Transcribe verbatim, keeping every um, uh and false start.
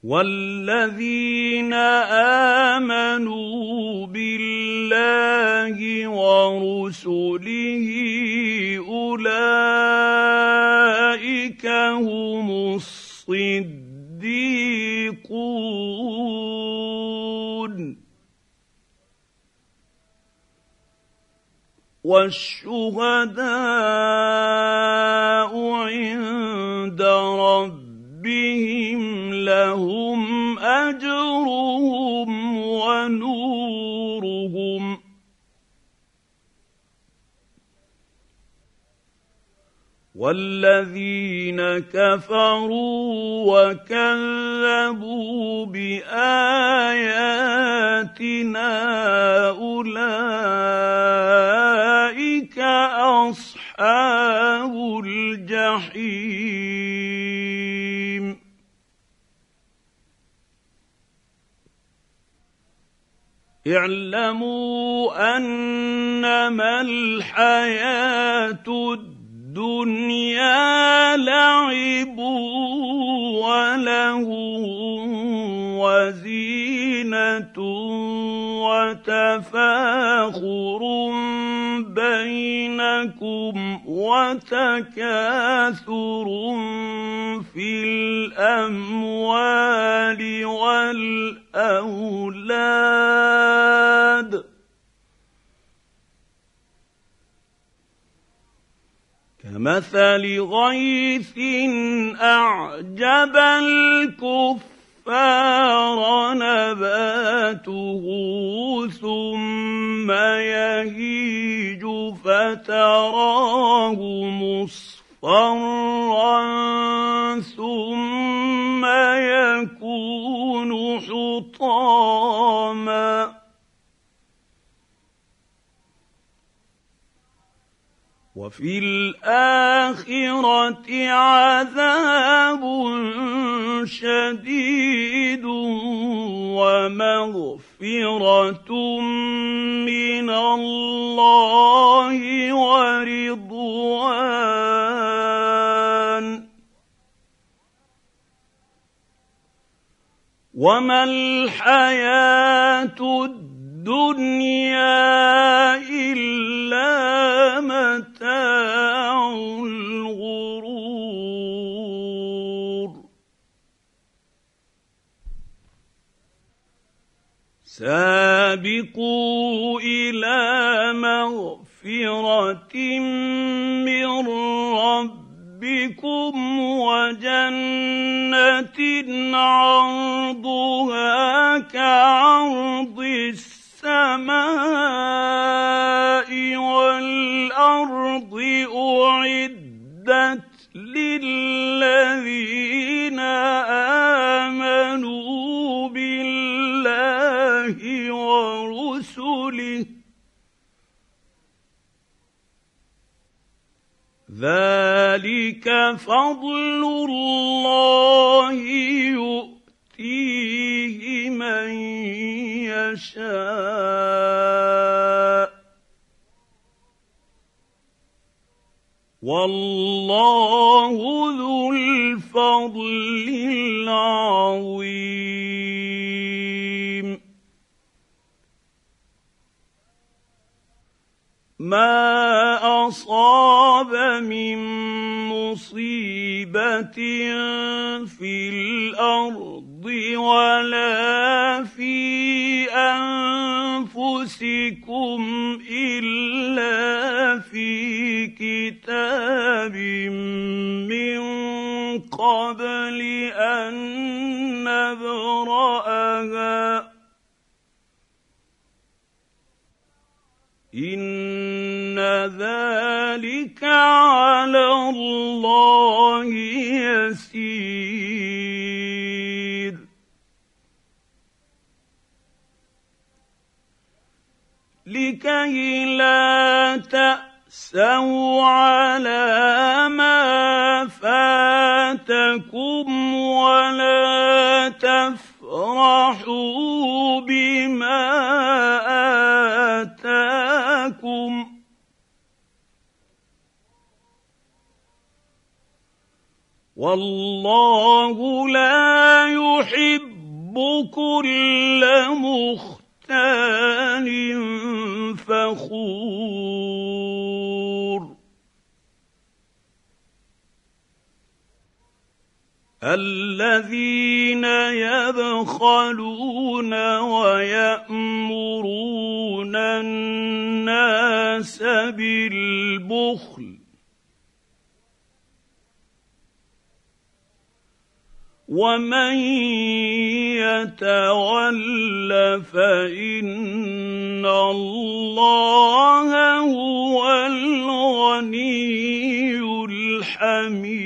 وَالَّذِينَ آمَنُوا بِاللَّهِ وَرُسُلِهِ أُولَٰئِكَ هُمُ الصِّدِّيقُونَ وَالشُّهَدَاءُ عِندَ رَبِّهِمْ لَهُمْ أَجْرُهُمْ وَنُورُهُمْ ۖ وَالَّذِينَ كَفَرُوا وَكَذَّبُوا بِآيَاتِنَا أُولَٰئِكَ أَصْحَابُ الْجَحِيمِ اعْلَمُوا أَنَّمَا الْحَيَاةُ الدُّنْيَا لَعِبٌ وَلَهْوٌ وَزِينَةٌ وَتَفَاخُرٌ بَيْنَكُمْ وَتَكَاثُرٌ فِي الْأَمْوَالِ وَالْأَوْلَادِ ۖ كَمَثَلِ غَيْثٍ أَعْجَبَ الْكُفَّارَ نَبَاتُهُ ثُمَّ يَهِيجُ فَتَرَاهُ مُصْفَرًّا ثُمَّ يَكُونُ حُطَامًا ۖ وَفِي الْآخِرَةِ عَذَابٌ شَدِيدٌ وَمَغْفِرَةٌ مِّنَ اللَّهِ وَرِضْوَانٌ ۚ وَمَا الْحَيَاةُ الدُّنْيَا إِلَّا مَتَاعُ الْغُرُورِ سَابِقُوا إِلَىٰ مَغْفِرَةٍ مِّن رَّبِّكُمْ وَجَنَّةٍ عَرْضُهَا كَعَرْضِ السَّمَاءِ وَالْأَرْضِ أُعِدَّتْ لِلَّذِينَ آمَنُوا بِاللَّهِ وَرُسُلِهِ ۚ ذَٰلِكَ فَضْلُ اللَّهِ يُؤْتِيهِ مَن يَشَاءُ ۚ وَاللَّهُ ذُو الْفَضْلِ الْعَظِيمِ مَا أَصَابَ مِن مُّصِيبَةٍ فِي الْأَرْضِ وَلَا فِي أَنفُسِكُمْ إِلَّا فِي كِتَابٍ مِّن قَبْلِ أَن نَّبْرَأَهَا ۚ إِنَّ ذَٰلِكَ عَلَى اللَّهِ يَسِيرٌ لِكَيْ لَا تَأْسَوْا عَلَىٰ مَا فَاتَكُمْ وَلَا تَفْرَحُوا بِمَا والله لا يحب كل مختال فخور الذين يبخلون ويأمرون الناس بالبخل ومن يتول فإن الله هو الغني الحميد